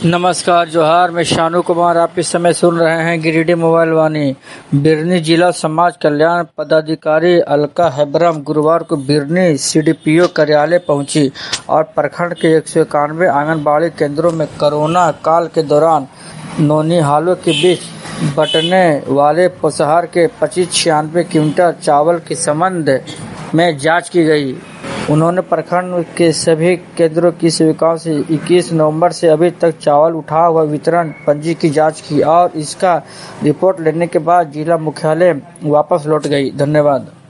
नमस्कार जोहार, मैं शानू कुमार। आप इस समय सुन रहे हैं गिरिडीह मोबाइल वाणी। बिरनी जिला समाज कल्याण पदाधिकारी अलका हेब्रम गुरुवार को बिरनी सीडीपीओ कार्यालय पहुंची और प्रखंड के 191 आंगनबाड़ी केंद्रों में कोरोना काल के दौरान नौनिहालों के बीच बंटने वाले पोषाहार के 2596 क्विंटल चावल के संबंध में जांच की गई। उन्होंने प्रखंड के सभी केंद्रों की सेविकाओं से 21 नवंबर से अभी तक चावल उठा हुआ वितरण पंजी की जांच की और इसका रिपोर्ट लेने के बाद जिला मुख्यालय वापस लौट गई। धन्यवाद।